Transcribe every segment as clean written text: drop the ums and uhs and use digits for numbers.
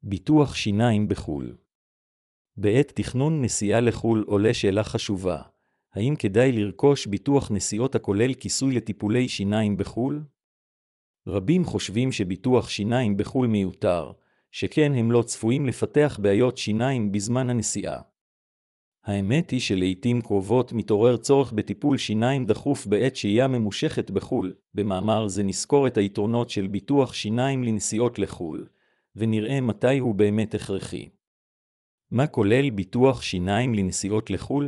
ביטוח שיניים בחו"ל. בעת תכנון נסיעה לחו"ל עולה שאלה חשובה. האם כדאי לרכוש ביטוח נסיעות הכולל כיסוי לטיפולי שיניים בחו"ל? רבים חושבים שביטוח שיניים בחו"ל מיותר, שכן הם לא צפויים לפתח בעיות שיניים בזמן הנסיעה. האמת היא שלעיתים קרובות מתעורר צורך בטיפול שיניים דחוף בעת שהייה ממושכת בחו"ל. במאמר זה נזכור את היתרונות של ביטוח שיניים לנסיעות לחו"ל, ונראה מתי הוא באמת הכרחי. מה כולל ביטוח שיניים לנסיעות לחו"ל?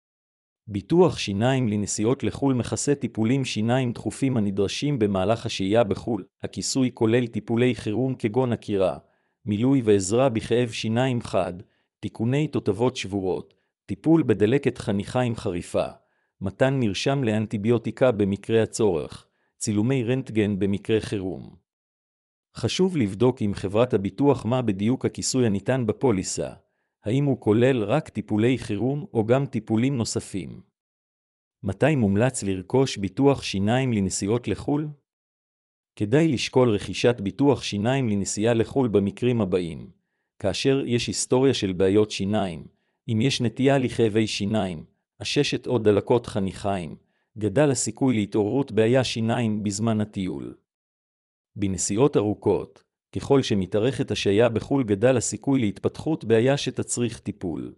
ביטוח שיניים לנסיעות לחו"ל מכסה טיפולים שיניים דחופים הנדרשים במהלך השהייה בחו"ל. הכיסוי כולל טיפולי חירום כגון עקירה, מילוי ועזרה בכאב שיניים חד, תיקוני תותבות שבורות, טיפול בדלקת חניכיים חריפה, מתן מרשם לאנטיביוטיקה במקרה הצורך, צילומי רנטגן במקרה חירום. חשוב לבדוק עם חברת הביטוח מה בדיוק הכיסוי הניתן בפוליסה, האם הוא כולל רק טיפולי חירום או גם טיפולים נוספים. מתי מומלץ לרכוש ביטוח שיניים לנסיעות לחו"ל? כדאי לשקול רכישת ביטוח שיניים לנסיעה לחו"ל במקרים הבאים: כאשר יש היסטוריה של בעיות שיניים, אם יש נטייה לכאבי שיניים, עששת או דלקות חניכיים, גדל הסיכוי להתעוררות בעיה שיניים בזמן הטיול. בנסיעות ארוכות, ככל שמתארכת השהייה בחו"ל גדל הסיכוי להתפתחות בעיה שתצריך טיפול.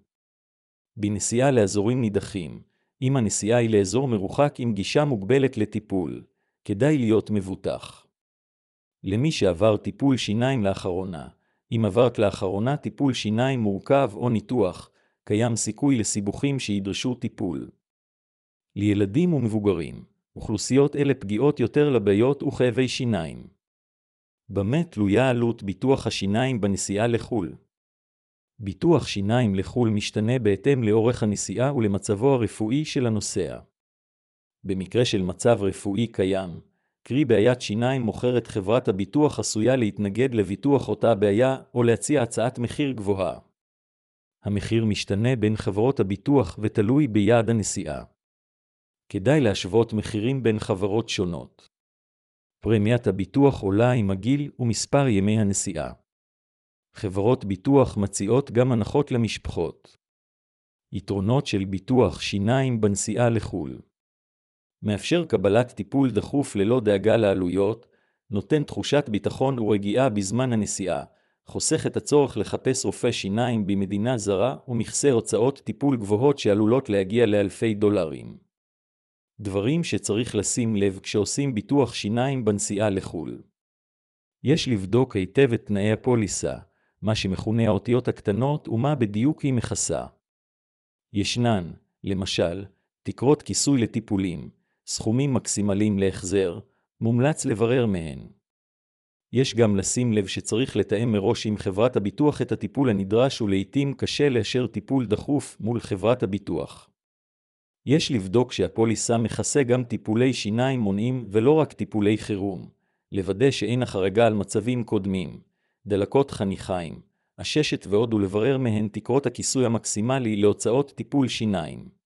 בנסיעה לאזורים נידחים, אם הנסיעה היא לאזור מרוחק עם גישה מוגבלת לטיפול, כדאי להיות מבוטח. למי שעבר טיפול שיניים לאחרונה, אם עברת לאחרונה טיפול שיניים מורכב או ניתוח, קיים סיכוי לסיבוכים שידרשו טיפול. לילדים ומבוגרים, אוכלוסיות אלה פגיעות יותר לבעיות וכאבי שיניים. במה תלויה עלות ביטוח השיניים בנסיעה לחו"ל? ביטוח שיניים לחו"ל משתנה בהתאם לאורך הנסיעה ולמצבו הרפואי של הנוסע. במקרה של מצב רפואי קיים, קרי בעיית שיניים, מוכרת חברת הביטוח עשויה להתנגד לביטוח אותה בעיה או להציע הצעת מחיר גבוהה. המחיר משתנה בין חברות הביטוח ותלוי ביעד הנסיעה. כדאי להשוות מחירים בין חברות שונות. פרמיית הביטוח עולה עם הגיל ומספר ימי הנסיעה. חברות ביטוח מציעות גם הנחות למשפחות. יתרונות של ביטוח שיניים בנסיעה לחו"ל: מאפשר קבלת טיפול דחוף ללא דאגה לעלויות, נותן תחושת ביטחון ורגיעה בזמן הנסיעה, חוסך את הצורך לחפש רופא שיניים במדינה זרה ומכסה הוצאות טיפול גבוהות שעלולות להגיע לאלפי דולרים. דברים שצריך לשים לב כשעושים ביטוח שיניים בנסיעה לחו"ל: יש לבדוק היטב את תנאי הפוליסה, מה שמכונה האותיות הקטנות ומה בדיוק היא מכסה. ישנן, למשל, תקרות כיסוי לטיפולים, סכומים מקסימליים להחזר, מומלץ לברר מהן. יש גם לשים לב שצריך לתאם מראש עם חברת הביטוח את הטיפול הנדרש, ולעיתים קשה לאשר טיפול דחוף מול חברת הביטוח. יש לבדוק שהפוליסה מכסה גם טיפולי שיניים מונעים ולא רק טיפולי חירום, לוודא שאין החרגה על מצבים קודמים, דלקות חניכיים, עששת ועוד, ולברר מהן תקרות הכיסוי המקסימלי להוצאות טיפול שיניים.